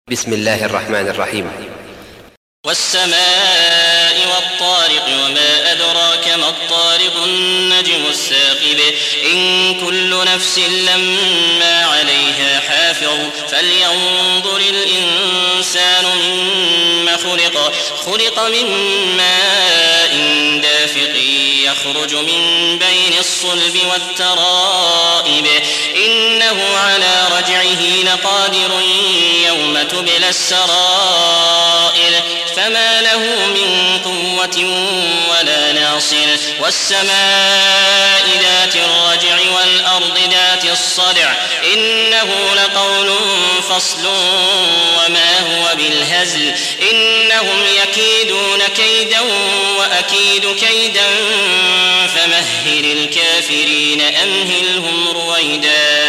بسم الله الرحمن الرحيم. والسماء والطارق وما أدراك ما الطارق النجم الثاقب إن كل نفس لما عليها حافظ فلينظر الإنسان مما خلق من ماء دافق يخرج من بين الصلب والترائب إنه على رجعه لقادر يوم تبلى السرائر فما له من قوة ولا ناصر والسماء ذات الرجع والأرض ذات الصدع إنه لقول فصل وما هو بالهزل إنهم يكيدون كيدا وأكيد كيدا فمهل الكافرين أمهلهم رويدا.